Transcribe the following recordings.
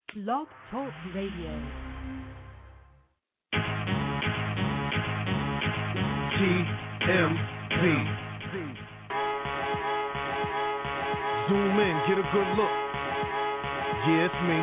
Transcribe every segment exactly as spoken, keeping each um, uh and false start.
Blog Talk Radio. T M V. Zoom in, get a good look. Yeah, it's me.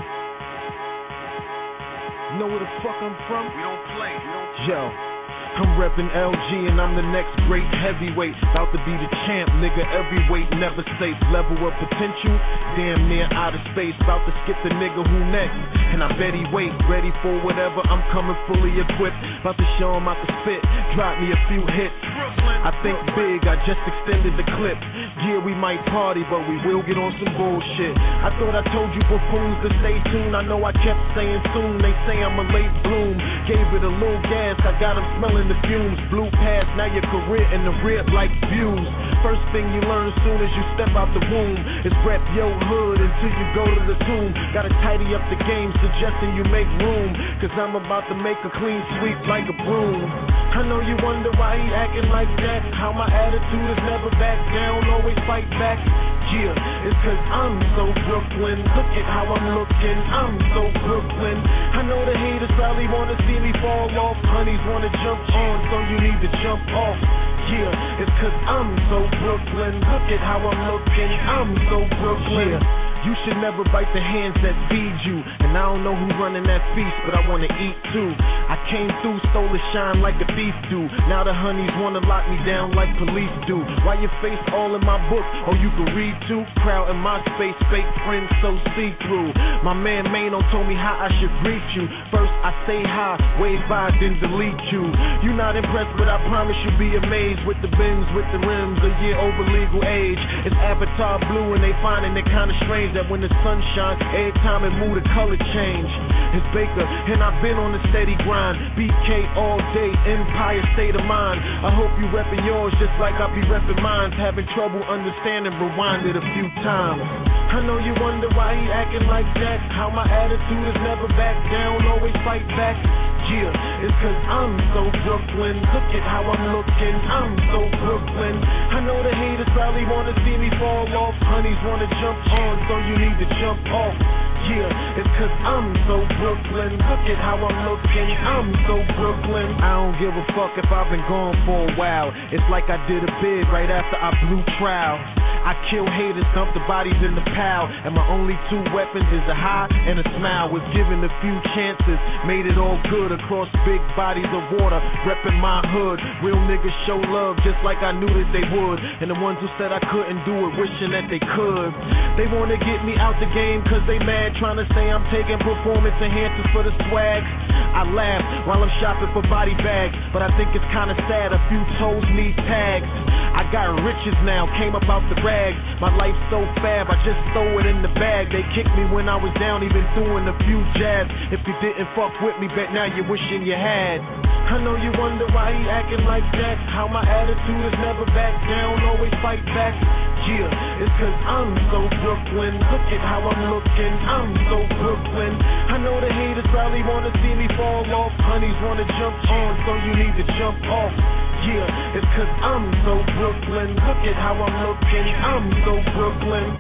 Know where the fuck I'm from? We don't play. We don't play. Yo. I'm reppin' L G and I'm the next great heavyweight. About to be the champ, nigga, every weight never safe. Level of potential, damn near out of space. About to skip the nigga who next, and I bet he wait. Ready for whatever, I'm coming fully equipped. About to show him out the spit, drop me a few hits. I think big, I just extended the clip. Yeah, we might party, but we will get on some bullshit. I thought I told you buffoons to stay tuned. I know I kept saying soon, they say I'm a late bloom. Gave it a little gas, I got them smelling the fumes. Blew past, now your career in the rib like views. First thing you learn soon as you step out the womb is rep your hood until you go to the tomb. Gotta tidy up the game, suggesting you make room, cause I'm about to make a clean sweep like a broom. I know you wonder why he acting like that. How my attitude is never back down, always fight back. Yeah, it's cause I'm so Brooklyn. Look at how I'm looking, I'm so Brooklyn. I know the haters probably wanna see me fall off. Honeys wanna jump on, so you need to jump off. Yeah, it's cause I'm so Brooklyn. Look at how I'm looking, I'm so Brooklyn. Yeah. You should never bite the hands that feed you. And I don't know who running that feast, but I wanna eat too. I came through, stole the shine like a thief do. Now the honeys wanna lock me down like police do. Why your face all in my book? Oh, you can read too? Crowd in my space, fake friends so see-through. My man Mano told me how I should greet you. First I say hi, wave by, then delete you. You not impressed, but I promise you'll be amazed. With the bins, with the rims, a year over legal age. It's Avatar blue and they finding it kinda strange that when the sun shines, every time it move the color change. It's Baker, and I've been on a steady grind. B K all day, Empire state of mind. I hope you reppin' yours just like I be reppin' mine. Having trouble understanding, rewind it a few times. I know you wonder why he acting like that. How my attitude is never back down, always fight back. Yeah, it's cause I'm so Brooklyn. Look at how I'm looking, I'm so Brooklyn. I know the haters probably wanna see me fall off. Honeys wanna jump on, so you need to jump off. Yeah, it's cause I'm so Brooklyn. Look at how I'm looking, I'm so Brooklyn. I don't give a fuck if I've been gone for a while. It's like I did a bid right after I blew trial. I kill haters, dump the bodies in the pile, and my only two weapons is a high and a smile. Was given a few chances, made it all good across big bodies of water, reppin' my hood. Real niggas show love just like I knew that they would, and the ones who said I couldn't do it, wishing that they could. They wanna get me out the game cause they mad, trying to say I'm taking performance enhancers for the swag. I laugh while I'm shopping for body bags, but I think it's kinda sad a few toes need tags. I got riches now, came up out the rags. My life's so fab, I just throw it in the bag. They kicked me when I was down, even doing a few jabs. If you didn't fuck with me, bet now you're wishing you had. I know you wonder why he acting like that. How my attitude is never back down, always fight back. Yeah, it's cause I'm so Brooklyn. Look at how I'm looking, I'm so Brooklyn. I know the haters probably wanna see me fall off. Honeys wanna jump on, so you need to jump off. Yeah, it's cause I'm so Brooklyn. Look at how I'm looking, I'm so Brooklyn.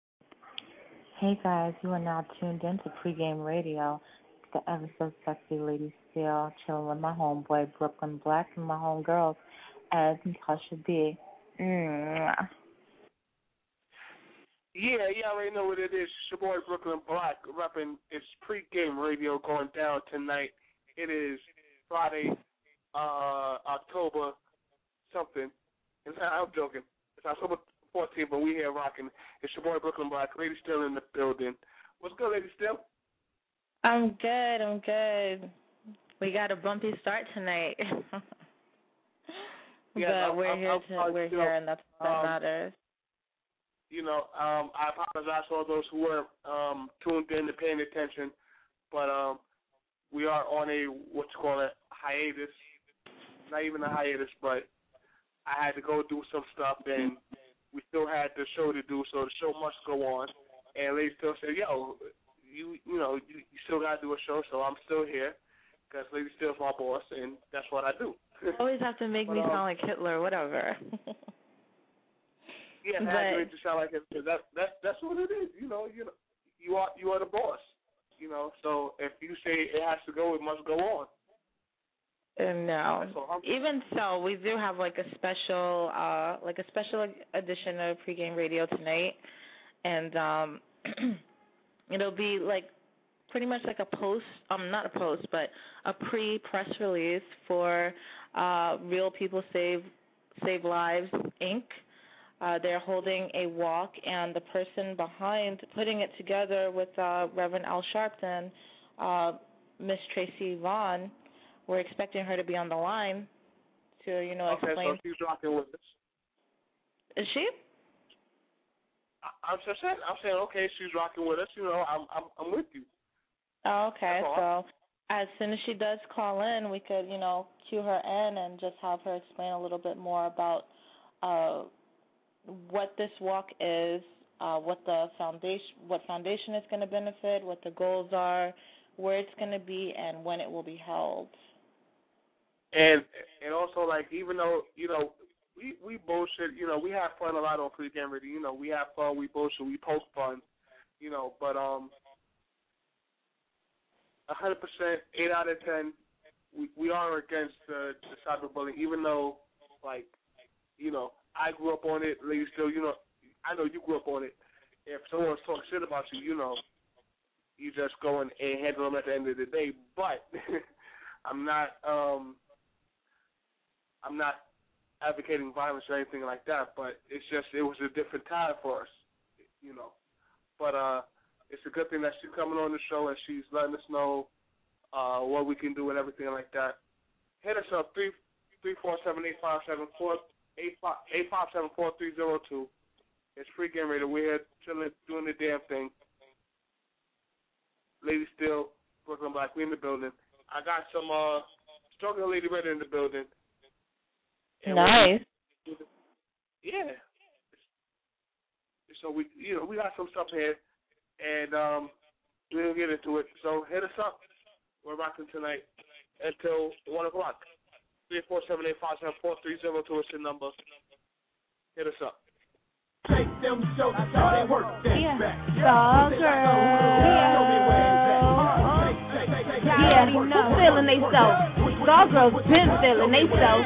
Hey guys, you are now tuned in to Pregame Radio. It's the ever so sexy Lady Steel, chilling with my homeboy Brooklyn Black and my homegirls, as Natasha D. Mm. Yeah, you already know what it is. It's your boy Brooklyn Black, repping it's Pregame Radio going down tonight. It is Friday, uh, October something. It's not, I'm joking. It's October fourteenth, but we here rocking. It's your boy Brooklyn Black. Lady Still in the building. What's good, Lady Still? I'm good. I'm good. We got a bumpy start tonight, yeah, but I'm, we're I'm, here. I'm, To, I'm, we're you here, know, and that's what um, matters. You know, um, I apologize for all those who were um, tuned in and paying attention, but um, we are on a what you call it hiatus. Not even a hiatus, but I had to go do some stuff, and we still had the show to do, so the show must go on. And Lady Still said, yo, you you know, you, you still got to do a show, so I'm still here because Lady Still's my boss, and that's what I do. You always have to make but, me um, sound like Hitler, whatever. Yeah, I had to make you sound like it because that, that's, that's what it is. You know, you know, you are, you are the boss. You know, so if you say it has to go, it must go on. Uh, no. Even so, we do have like a special, uh, like a special edition of pregame radio tonight, and um, it'll be like pretty much like a post, um, not a post, but a pre-press release for uh, Real People Save Save Lives Incorporated. Uh, they're holding a walk, and the person behind putting it together with uh, Reverend Al Sharpton, uh, Miss Tracy Vaughn. We're expecting her to be on the line to, you know, okay, explain. Okay, so she's rocking with us. Is she? I, I'm just saying. I'm saying, okay, she's rocking with us. You know, I'm I'm, I'm with you. Oh, okay. So as soon as she does call in, we could, you know, cue her in and just have her explain a little bit more about uh, what this walk is, uh, what the foundation, what foundation is going to benefit, what the goals are, where it's going to be, and when it will be held. And and also, like, even though, you know, we, we bullshit, you know, we have fun a lot on pregame radio. You know, we have fun, we bullshit, we post fun, you know, but um, one hundred percent, eight out of ten, we, we are against uh, the cyberbullying, even though, like, you know, I grew up on it, ladies still, you know, I know you grew up on it. If someone's talking shit about you, you know, you just go and handle them at the end of the day. But I'm not, um, I'm not advocating violence or anything like that. But it's just, it was a different time for us, you know. But uh, it's a good thing that she's coming on the show and she's letting us know uh, what we can do and everything like that. Hit us up three three four seven eight five seven four eight five eight five seven four three zero two. It's pregame radio. We're here chilling, doing the damn thing. Lady Still, Brooklyn Black, we in the building. I got some uh, Struggle Lady Red in the building. And nice. Yeah. So we, you know, we got some stuff here, and um, we'll get into it. So hit us up. We're rocking tonight until one o'clock. Three four seven eight five seven four three zero two is the number. Hit us up. Take them show that's how they work. Yeah. Star girl. Yeah. Yeah. Who feeling they self? Star girls been feeling they self.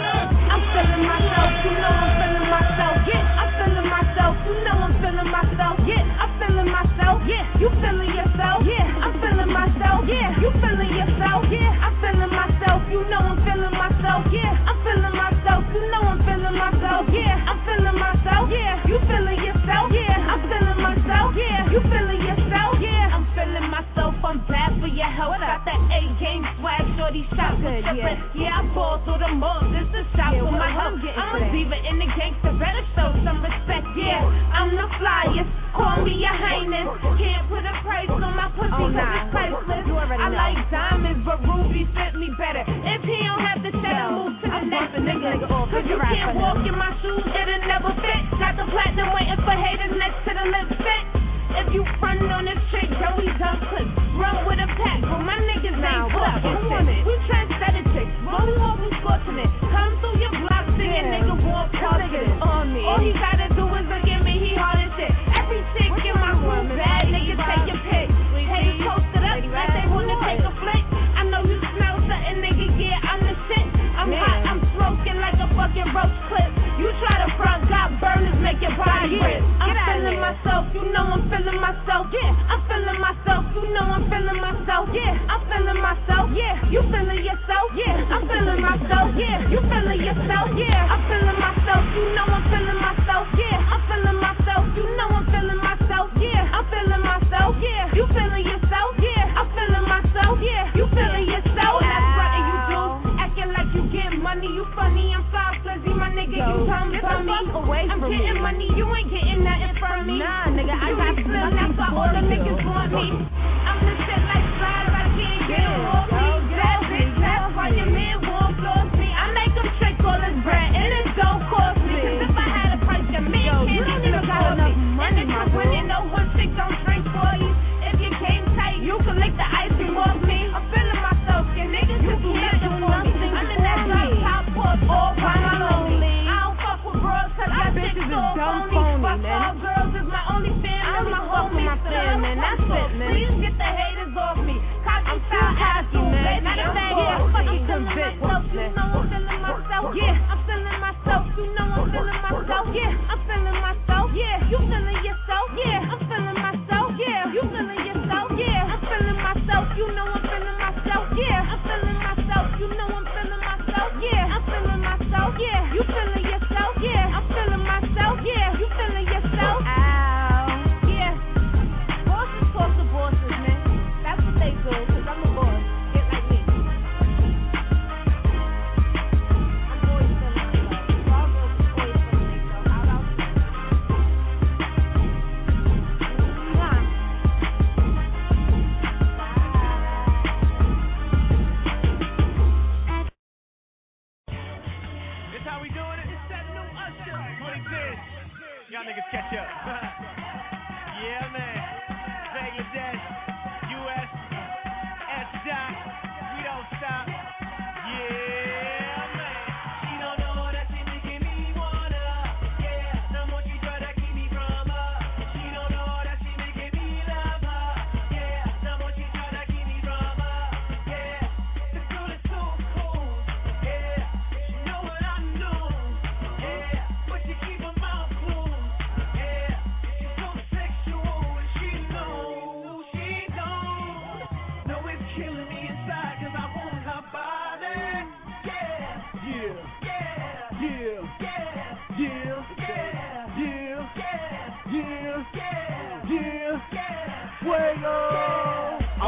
I'm feeling myself. You know I'm feeling myself. Yeah. I'm feeling myself. You know I'm feeling myself. Yeah. I'm feeling myself. Yeah. You feeling yourself. Yeah. I'm feeling myself. Yeah. You feeling yourself. Yeah. I'm feeling myself. You know I'm feeling myself. Yeah. I'm feeling myself. You know I'm feeling myself. Yeah. I'm feeling myself. Yeah. You feeling yourself? Yeah. I'm feeling myself. Yeah. You feeling yourself? Yeah. I'm feeling myself. I'm bad for your health. Got that A game swag, shorty shot for trippin'. Yeah, I ball through the mud. This is shot yeah, for my health. I'm a diva in the gangster. Better show some respect. Yeah, I'm the flyest. Call me your highness. Can't put a price on my pussy oh, nah. It's priceless. I know. Like diamonds, but rubies fit me better. If he don't have to set a move to the next nigga. Cause you can't walk in my shoes, it'll never fit. Got the platinum waiting for haters next to the lipstick. If you front on this trick, yo, we done clips. Run with a pack, but my niggas ain't fucking. We trendsetter chicks, rolling off, we scorching it. Come through your block, singing, yeah. Nigga, walk past it. All he gotta do is look at me, he hard as shit. Every chick in my room bad, nigga, take your pick. Haters posted up, like they wanna take a flick. I know you smell something, nigga, yeah, I'm the shit. I'm yeah. hot, I'm smoking like a fucking roach clip. You try to front, got burners, make your body rip. I'm feeling myself, you know I'm feeling myself. Yeah, I'm feeling myself, you know I'm feeling myself. Yeah, I'm feeling myself. Yeah, you feeling yourself. Yeah, I'm feeling myself. Yeah, you feeling yourself. Yeah, I'm feeling myself, you know I'm feeling myself. Yeah, I'm feeling myself, you know I'm feeling myself. Yeah, I'm feeling myself. Yeah, you feeling yourself. Yeah, I'm feeling myself. Yeah, you feeling yourself. That's right, and you do. Acting like you get money, you funny. I'm fly flizzy, my nigga, you come from me. I'm getting money, you ain't getting nothing from me. Nah, nigga, I got slim, that's why all the niggas want me. I'm the shit like slide, but I can't get off me. That bitch, that's why your man won't floss me. I make him trick all his bread, and it don't cost me. Cause if I had a price, your man can't even afford me. And if you wouldn't know what chick don't drink for you, if you came tight, you could lick the icing off me. I'm feeling myself, your niggas just can't do nothing. I'm in that drop top port, all by my lonely. I don't fuck with bros, cause I bitches is dumb phony, man. Fuck all girls is my only fan, I'm my homie, man. That's it, man. Please get the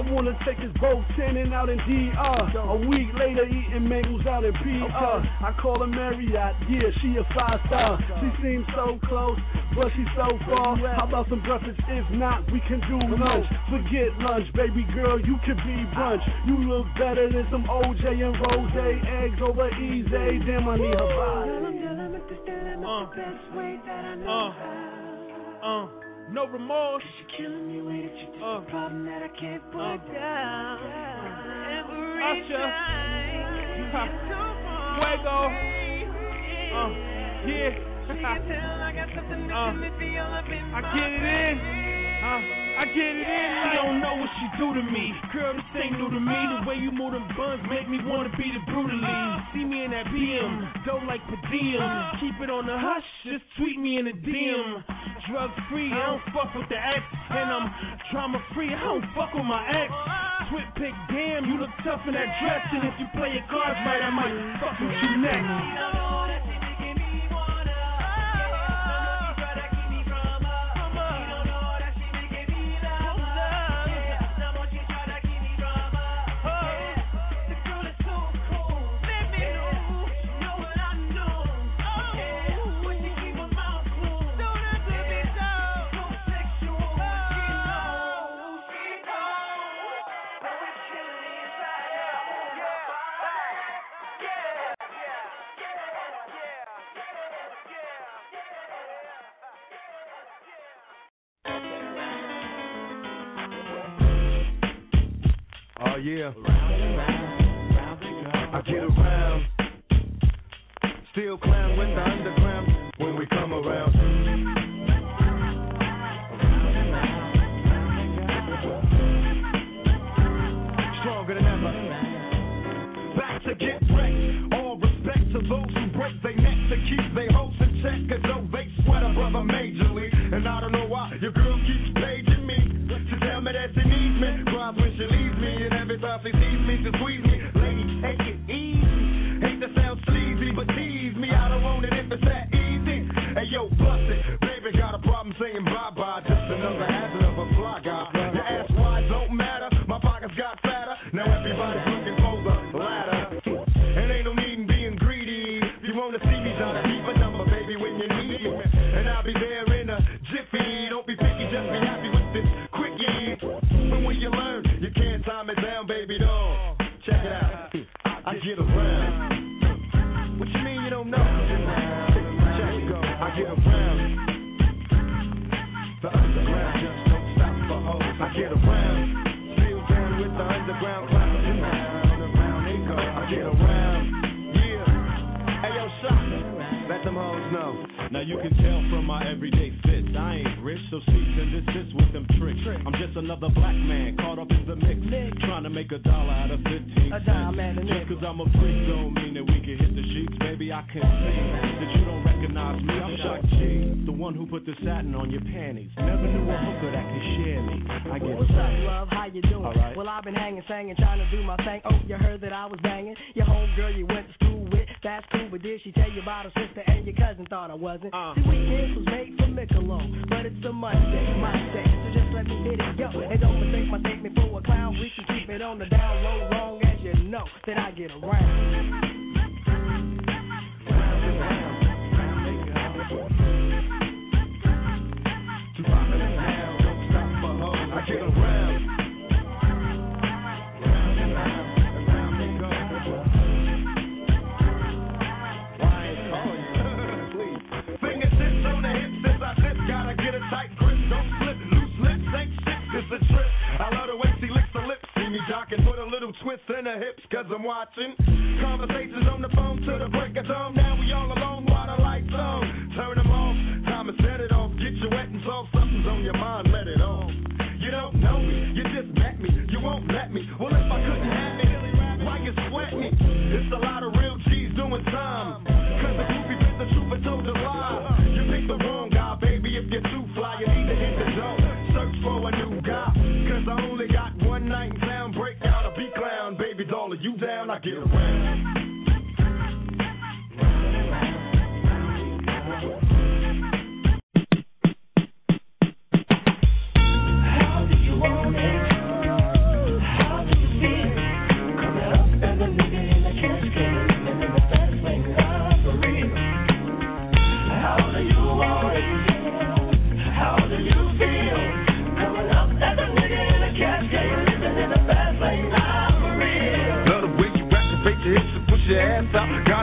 wanna take us both tanning out in D R. A week later, eating mangoes out in P R. I call her Marriott, yeah, she a five star. She seems so close, but she's so far. How about some breakfast? If not, we can do lunch. Forget lunch, baby girl, you could be brunch. You look better than some O J and Rose. Eggs over easy, damn, I need her body. Uh, uh, uh, no remorse. You're killing me with it. You're uh, a problem that I can't put uh, down. Every Usher. Time. Fuego. Uh, yeah. uh, I get it in. Uh, I get it in. She don't know what she do to me. Girl, this ain't new to me. The way you move them buns make me wanna beat it brutally. See me in that B M, dope like per diem. Keep it on the hush, just tweet me in the D M. Drug free, I don't fuck with the ex. And I'm trauma free, I don't fuck with my ex. Twit pick, damn, you look tough in that dress. And if you play your cards right, I might fuck with you next. Oh yeah, I get around, still clown with the underground when we come around. Stronger than ever, back to get wrecked. All respect to those who break their neck to keep their hopes in check, cause though they sweat a brother majorly. And I don't know why your girl keeps paging me to tell me that she needs me, cries when she leaves me, and every time she sees me to squeeze me. Lady, take it easy. Hate to sound sleazy, but tease me. I don't want it if it's that easy. Hey yo, bust it. Baby got a problem saying bye-bye. Just another hazard of a fly guy. Your ass wide don't matter. My pockets got fatter. Now everybody's looking for the ladder. And ain't no need in being greedy. If you wanna see me, try to keep my number, baby, when you need me. And I'll be there in a jiffy. Don't be picky, just be happy with this quickie. But when you learn, you can't time it down, baby, dog. Check it out. I get around. What you mean you don't know? Check it go. I get around. The underground just don't stop for hoes. I get around. Still down with the underground clowns. Around they go. I get around. Yeah. Hey yo, shot. Let them hoes know. Now you can tell from my everyday fits, I ain't rich, so cease and desist with them tricks. I'm just another black man caught up in the mix, trying to make a dollar out of fifteen cents. Just cause I'm a freak don't mean that we can hit the sheets. Baby, I can see that you don't recognize me. I'm Shock G, the one who put the satin on your panties. Never knew a hooker that could share me. I get What's up, love? How you doing? All right. Well, I've been hanging, singing, trying to do my thing. Oh, you heard that I was banging? Your homegirl you went to school with, that's cool, but did she tell you about her sister and your cousin thought I wasn't? Uh. See, weekends was made for Michelob, but it's a Monday, my day, so just let me hit it, yo. And don't mistake my statement for a clown. We can keep it on the down low, long as you know that I get around. I get around. Fingertips on the hips as I dip. Gotta get a tight grip. Don't slip. Loose lips ain't shit. It's a trip. I love the way she licks her lips. See me jocking. Put a little twist in her hips cause I'm watching. Conversations on the phone to the break of dawn. Now we all alone while the lights on. Turn them off. Time to set it off. Get you wet and soft. Something's on your mind. Let it off. You don't know me, you just met me, you won't let me. Well, if I couldn't have me, why you sweat me? It's a lot of real G's doing time. Cause the groupie bit the truth and told a lie. You picked the wrong guy, baby, if you're too fly, you need to hit the door. Search for a new guy. Cause I only got one night in town, break out a B-clown. Baby doll, are you down? I get around.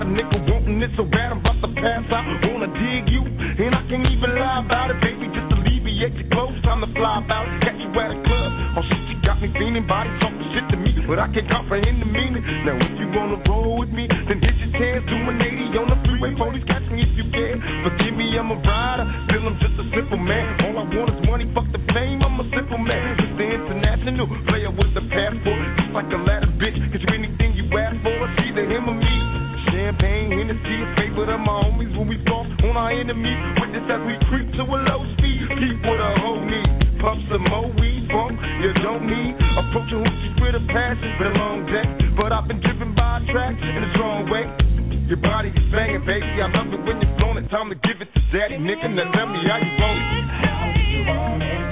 nigga wanting it so bad, I'm about to pass out. Wanna dig you, and I can't even lie about it, baby. Just alleviate your clothes, time to fly about. Catch you at a club, oh shit, you got me feeling. Body talking shit to me, but I can't comprehend the meaning. Now if you wanna roll with me, then here's your chance. Do an eighty on the freeway, police catch me if you can. Forgive me, I'm a rider, still I'm just a simple man. All I want is money, fuck the fame, I'm a simple man. Just the international player with the passport, just like a ladder, bitch. Cause you anything you ask for, it's either him or me. Champagne, Hennessy, a favorite of my homies when we fall on our enemies. Witness as we creep to a low speed, keep with a whole knee. Pump some more weed, bump, you don't need. Approaching hoochies with a passion, been a long day. But I've been driven by a track in a strong way. Your body is banging, baby, I love it when you're flown. It's time to give it to daddy, nigga. Now tell me how you want it. How do you want it?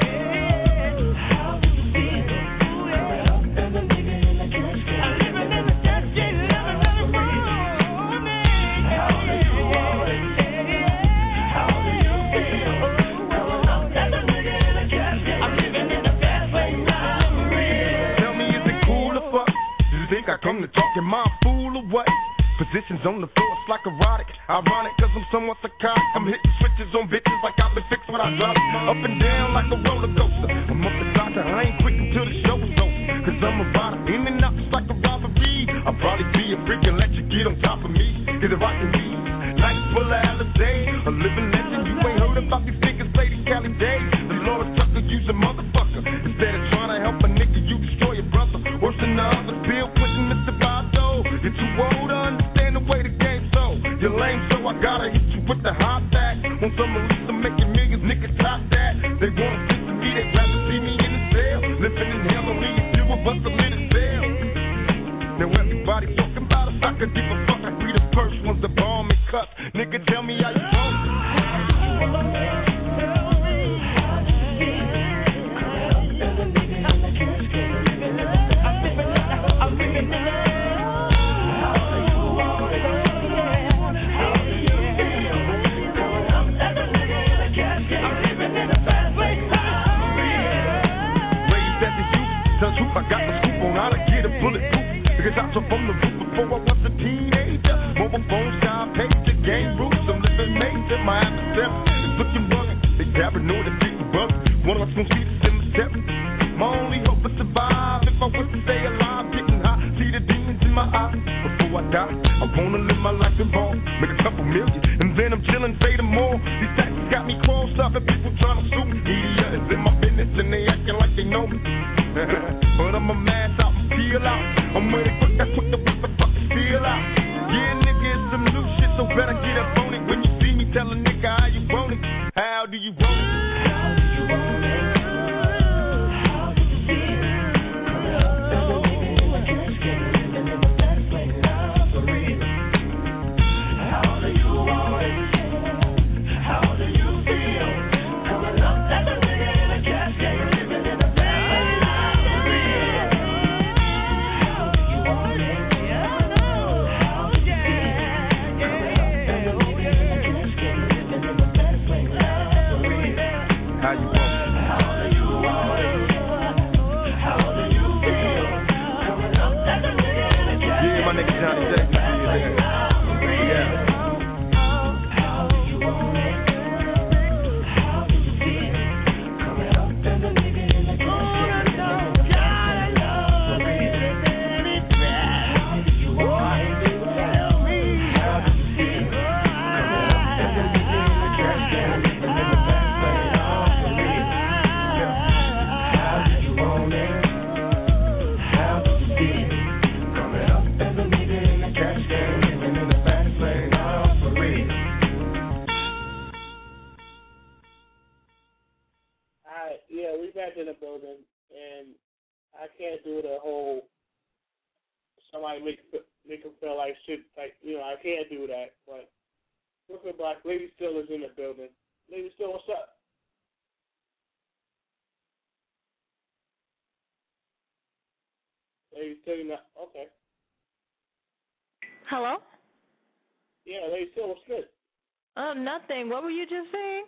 I came to talk, am I a fool or what? Positions on the floor, it's like erotic. Ironic, cause I'm somewhat psychotic. I'm hitting switches on bitches like I've been fixed when I drop it. Up and down like a roller coaster. I'm up the doctor, I ain't quick until the show is over. Cause I'm a rider, in and out just like a robbery. I'll probably be a freak and let you get on top of me. Cause if I can be nice full of Alizé, a living legend. You ain't heard about these niggas, Lady Cali Day. The Lord Tucker, use a motherfucker. Instead of trying to help a nigga, you destroy your brother. Worse than the other, Bill Clinton, Mister Vado. You're too old to understand the way the game's so. You're lame, so I gotta hit you with the hot back. Want some release, I'm making millions, niggas top that. They wanna sit to me, they'd rather see me in the cell. Living in hell, only a few of us are in the cell. Now everybody talking about us, I could give a fuck. I be the first ones to bomb and cut. Nigga, tell me how you want it. I got the scoop on how to get a bulletproof. Because I took from the roof before I was a teenager. Mobile phone style, pager, game rules. I'm living major. My adversary is looking rugged. They paranoid and big bug. One of us gonna see the cemetery. My only hope is survive. If I was to stay alive, getting high, see the demons in my eyes. Before I die, I wanna live my life involved. Make a couple million, and then I'm chilling, fading more. These taxes got me crossed up, and people trying to sue me. Media is in my business, and they acting like they know me. But I'm a mass out and peel out. I'm with it quick, that's quick to whip the fucking steel out. Yeah, nigga, it's some new shit, so better get up on it. When you see me, tell a nigga how you want it. How do you want it? How do you want it? How do you feel? Coming up as a nigga in the casket, living in the best place now for real. How do you want it? How do you feel? Coming up as a nigga in the casket, living in the best place now. How you want it? How do you want it? How do you feel? Coming up as a nigga in the casket. Yeah, my nigga Johnny Jackson. Yeah. How do you want it? How do you feel? Coming up as a nigga in the casket. How do you want it? Tell me. How do you feel? Coming up as a nigga in the casket. Living in the best place. Yeah, we back in the building, and I can't do the whole somebody make make them feel like shit. Like, you know, I can't do that. But Brooklyn Black, Lady Still is in the building. Lady Still, what's up? Lady Still, not okay. Hello? Yeah, Lady Still, what's good? Oh, nothing. What were you just saying?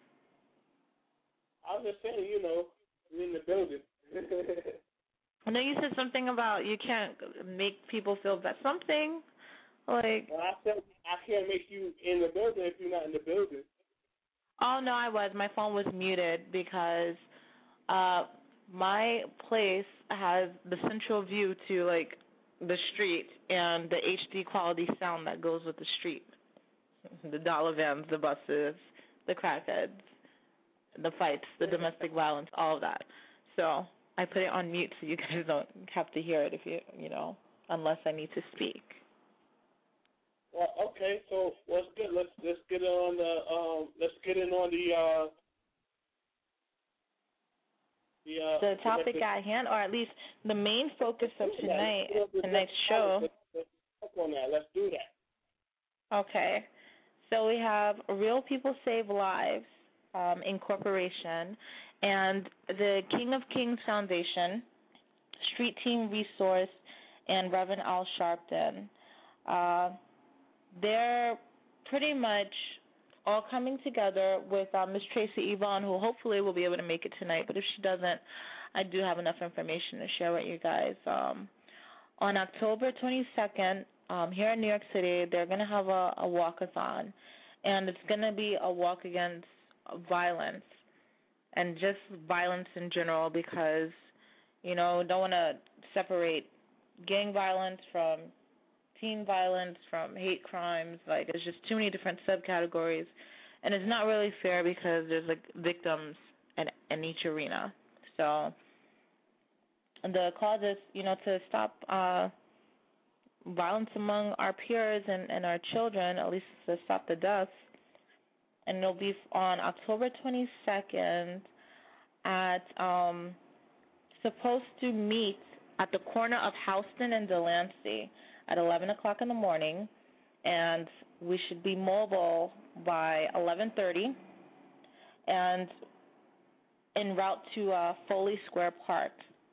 I was just saying, you know, you're in the building. I know you said something about you can't make people feel bad. Something. Like. Well, I said I can't make you in the building if you're not in the building. Oh no, I was. My phone was muted because uh my place has the central view to like the street and the H D quality sound that goes with the street. The dollar vans, the buses, the crackheads, the fights, the domestic violence, all of that. So I put it on mute so you guys don't have to hear it if you you know, unless I need to speak. Well, okay, so let's get let's let's get on the um let's get in on the uh the uh the topic the, at hand, or at least the main focus of tonight tonight's show. Let's, let's talk on that. Let's do that. Okay, so we have Real People Save Lives um, Incorporation and the King of Kings Foundation, Street Team Resource, and Reverend Al Sharpton. Uh, They're pretty much all coming together with uh, Miss Tracy Yvonne, who hopefully will be able to make it tonight. But if she doesn't, I do have enough information to share with you guys. Um, on October twenty-second, um, here in New York City, they're going to have a, a walkathon. And it's going to be a walk against violence and just violence in general because, you know, don't want to separate gang violence from teen violence, from hate crimes. Like, it's just too many different subcategories, and it's not really fair because there's like victims in, in each arena. So the cause is, you know, to stop uh, violence among our peers and, and our children, at least to stop the deaths. And it'll be on October twenty-second at um, supposed to meet at the corner of Houston and Delancey at eleven o'clock in the morning, and we should be mobile by eleven thirty and en route to uh, Foley Square Park.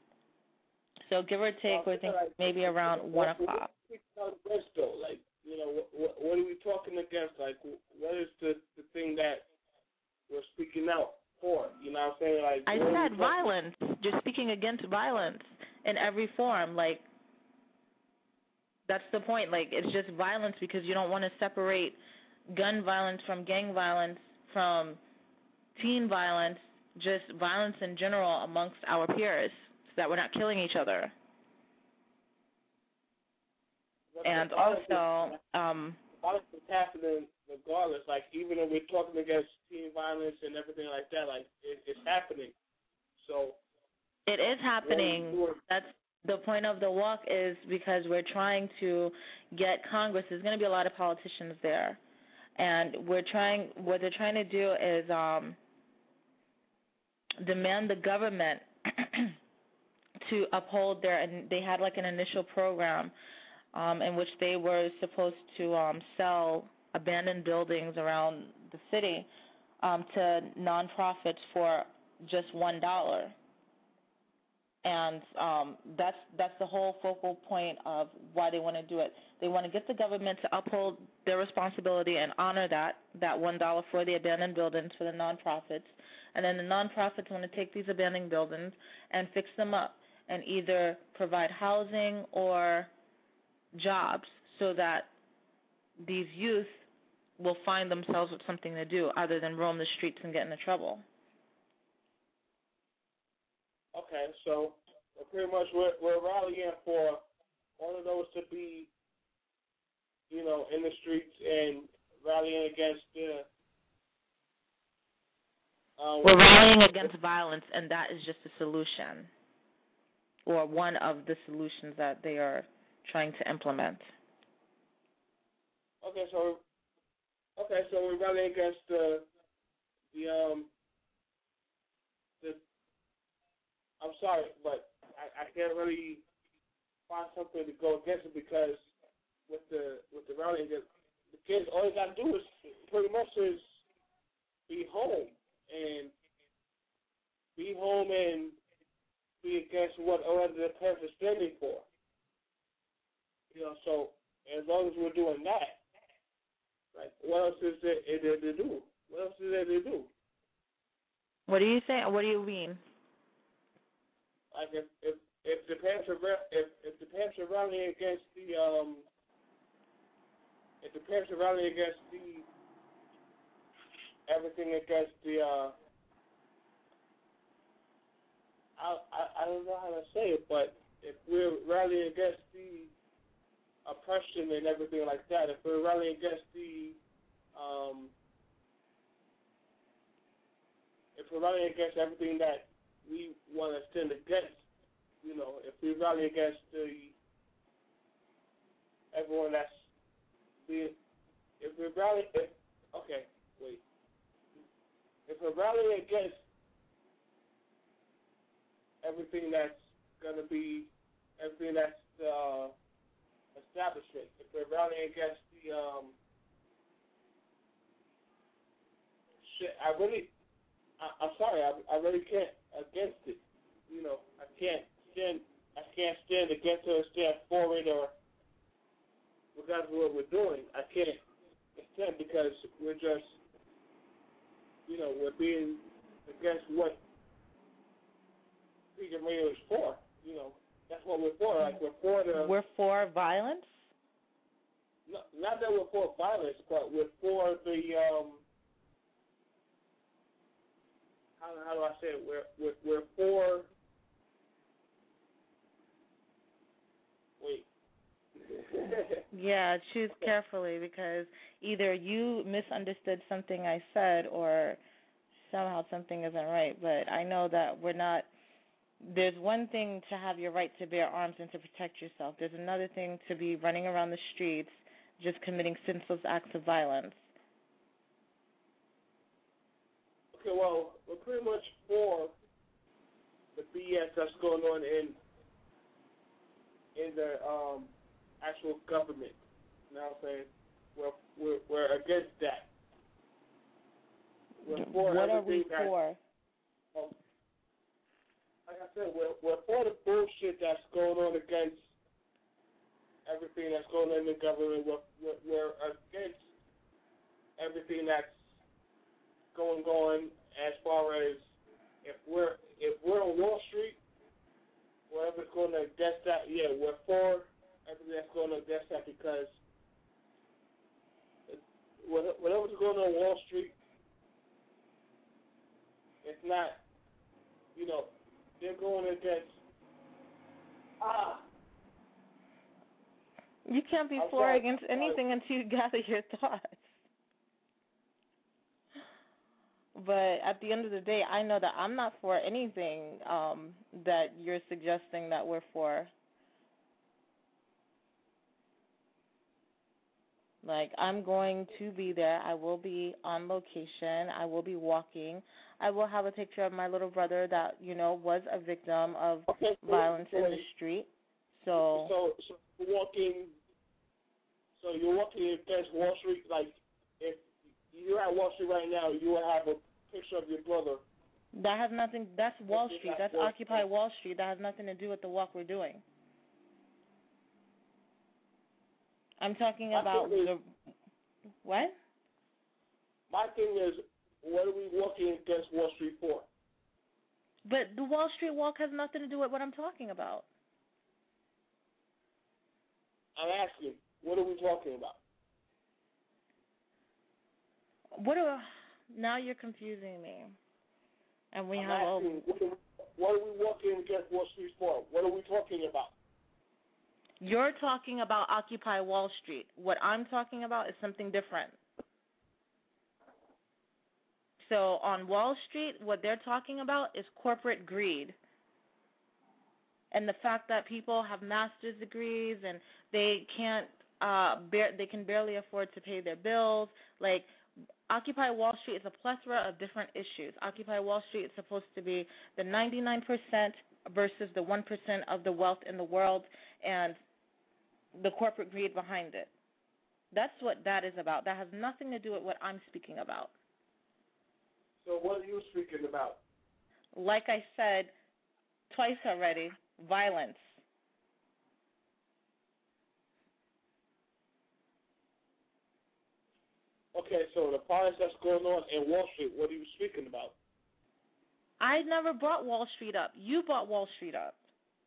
So give or take, we think maybe around one o'clock. Like, you know, what, what are we talking against? Like, what is the, the thing that we're speaking out for? You know what I'm saying? Like, I said violence. You're speaking against violence in every form. Like, that's the point. Like, it's just violence because you don't want to separate gun violence from gang violence, from teen violence, just violence in general amongst our peers so that we're not killing each other. And also, um, violence is happening regardless. Like, even if we're talking against teen violence and everything like that, like, it, it's happening. So it is happening. That's the point of the walk, is because we're trying to get Congress. There's going to be a lot of politicians there, and we're trying. What they're trying to do is um, demand the government to uphold their. And they had like an initial program um, in which they were supposed to um, sell abandoned buildings around the city um, to nonprofits for just one dollar. And um, that's that's the whole focal point of why they want to do it. They want to get the government to uphold their responsibility and honor that, that one dollar for the abandoned buildings for the nonprofits. And then the nonprofits want to take these abandoned buildings and fix them up and either provide housing or jobs so that these youth will find themselves with something to do other than roam the streets and get into trouble. Okay, so pretty much we're, we're rallying for all of those to be, you know, in the streets and rallying against the. Um, we're rallying against violence, and that is just a solution, or one of the solutions that they are trying to implement. Okay, so okay, so we're rallying against the the um the. I'm sorry, but I, I can't really find something to go against it because with the with the rallying, the, the kids all they got to do is pretty much is be home and be home and be against what other the parents are standing for. You know, so as long as we're doing that, like, what else is there, is there to do? What else is there to do? What do you say? What do you mean? Like if if, if the parents are if if the parents are rallying against the um if the parents are rallying against the everything against the uh, I, I I don't know how to say it, but if we're rallying against the oppression and everything like that, if we're rallying against the um, if we're rallying against everything that we want to stand against, you know, if we rally against the everyone that's being, if we rally, if, okay, wait, if we're rallying against everything that's gonna be, everything that's uh, establishment, if we're rallying against the um, shit, I really, I, I'm sorry, I, I really can't against it. You know, I can't stand, I can't stand against it or stand for it or regardless of what we're doing. I can't stand because we're just, you know, we're being against what freedom radio is for. You know, that's what we're for. Like we're for the. We're for violence. No, not that we're for violence, but we're for the. Um, how, how do I say it? We're we're, we're for. Wait. Yeah, choose carefully because either you misunderstood something I said or somehow something isn't right. But I know that we're not. There's one thing to have your right to bear arms and to protect yourself. There's another thing to be running around the streets just committing senseless acts of violence. Okay, well, we're pretty much for the B S that's going on in in the um, actual government. You know what I'm saying? We're, we're, we're against that. We're for what are we that, for? Um, like I said, we're, we're for the bullshit that's going on against everything that's going on in the government. We're, we're, we're against everything that's going on as far as if we're if we're on Wall Street, whatever's going on against that, yeah, we're for everything that's going on against that because whatever's going on Wall Street, it's not, you know, they're going against, ah. You can't be I'm for or sorry, against anything until you gather your thoughts. But at the end of the day, I know that I'm not for anything um, that you're suggesting that we're for. Like, I'm going to be there. I will be on location. I will be walking. I will have a picture of my little brother that, you know, was a victim of okay, so, violence so, in the street. So, so, so you're walking, so you're walking against Wall Street. Like, if you're at Wall Street right now, you will have a picture of your brother. That has nothing, that's Wall Street. That's Occupy Wall Street. That has nothing to do with the walk we're doing. I'm talking about is, the, what? My thing is, what are we walking against Wall Street for? But the Wall Street walk has nothing to do with what I'm talking about. I'm asking, what are we talking about? What are, now you're confusing me. And we I'm have asking, what, are we, what are we walking against Wall Street for? What are we talking about? You're talking about Occupy Wall Street. What I'm talking about is something different. So on Wall Street, what they're talking about is corporate greed. And the fact that people have master's degrees and they can't, uh, bear, they can barely afford to pay their bills. Like, Occupy Wall Street is a plethora of different issues. Occupy Wall Street is supposed to be the ninety-nine percent versus the one percent of the wealth in the world and the corporate greed behind it. That's what that is about. That has nothing to do with what I'm speaking about. So what are you speaking about? Like I said twice already, violence. Okay, so the violence that's going on in Wall Street, what are you speaking about? I never brought Wall Street up. You brought Wall Street up.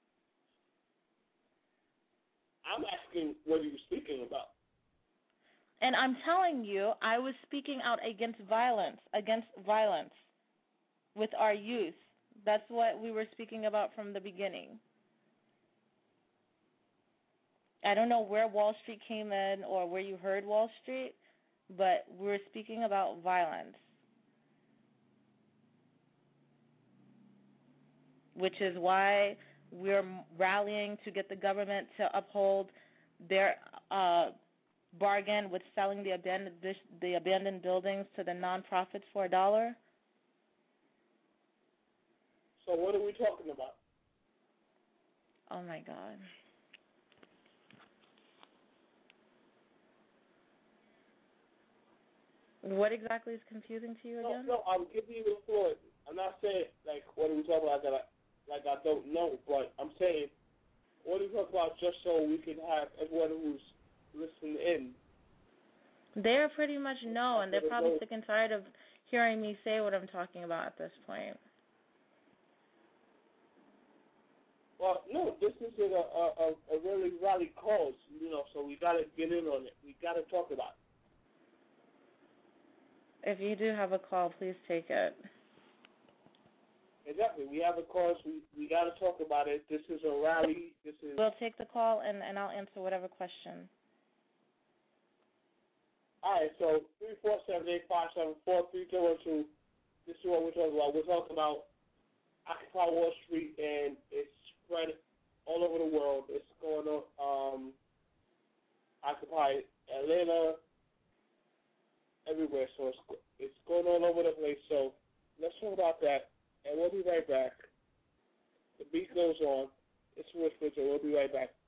I'm asking what are you speaking about? And I'm telling you, I was speaking out against violence, against violence with our youth. That's what we were speaking about from the beginning. I don't know where Wall Street came in or where you heard Wall Street, but we were speaking about violence, which is why we're rallying to get the government to uphold their uh, bargain with selling the abandoned the abandoned buildings to the nonprofits for a dollar. So what are we talking about? Oh my God. What exactly is confusing to you again? No, no, I'm giving you the floor. I'm not saying, like, what are we talking about that I, like I don't know, but I'm saying, what are we talking about just so we can have everyone who's listening in? They pretty much know, and they're probably sick and tired of hearing me say what I'm talking about at this point. Well, no, this is a, a, a really rally cause, you know, so we got to get in on it. We got to talk about it. If you do have a call, please take it. Exactly. We have a cause. We we got to talk about it. This is a rally. This is. We'll take the call, and, and I'll answer whatever question. All right, so three four seven eight five seven four three two one two. This is what we're talking about. We're talking about Occupy Wall Street, and it's spread all over the world. It's going on. Um, Occupy Atlanta, everywhere. So it's it's going all over the place. So let's talk about that, and we'll be right back. The beat goes on. It's Rich Richard. We'll be right back.